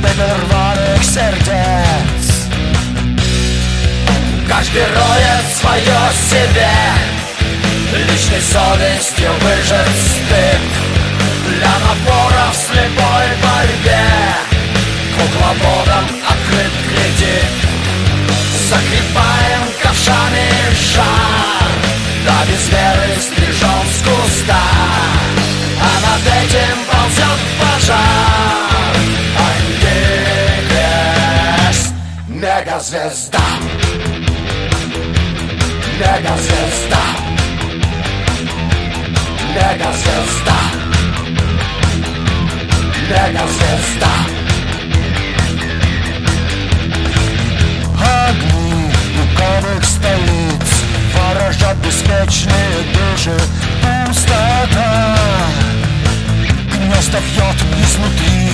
пепел рваных сердец. Каждый роет свое себе, личной совестью выжат стыд. Для напора в слепой борьбе кукловодам открыт кредит. Закрепаем ковшами жар, да без веры стрижем с куста, а над этим ползет пожар. Антихрист, мегазвезда, мегазвезда, мегазвезда, мегазвезда. Огни лукавых столиц ворожат беспечные души. Пустота гнезда вьет изнутри.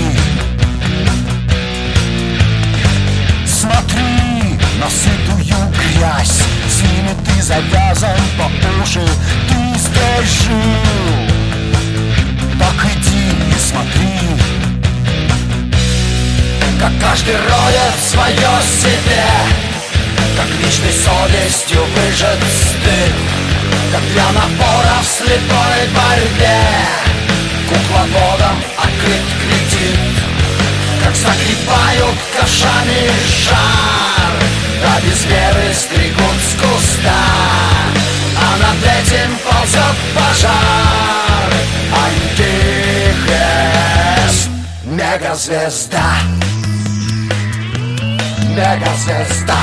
Смотри на сытую грязь, с ними ты завязан по уши. Ты здесь жил, так иди и смотри, как каждый роет свое себе, как личной совестью выжат стыд. Как для напора в слепой борьбе кукловодам открыт кредит. Как закрепают ковшами жар, да без веры стригут с куста, а над этим ползет пожар. Антихрист, мегазвезда, мегазвезда,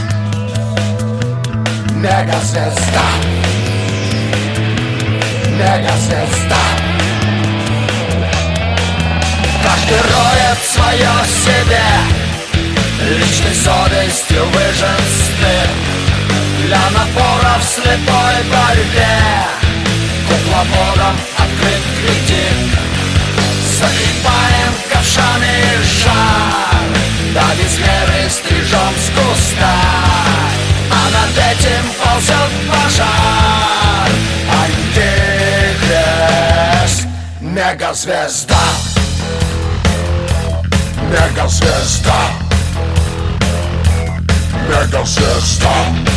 мегазвезда, мегазвезда. Каждый роет свое себе, личной совестью выжат стыд. Для напора в слепой борьбе кукловодам открыт кредит. Закрепаем ковшами жар, да без веры стрижем с куста, а над этим ползет пожар. Антихрист, мегазвезда, мегазвезда, мегазвезда.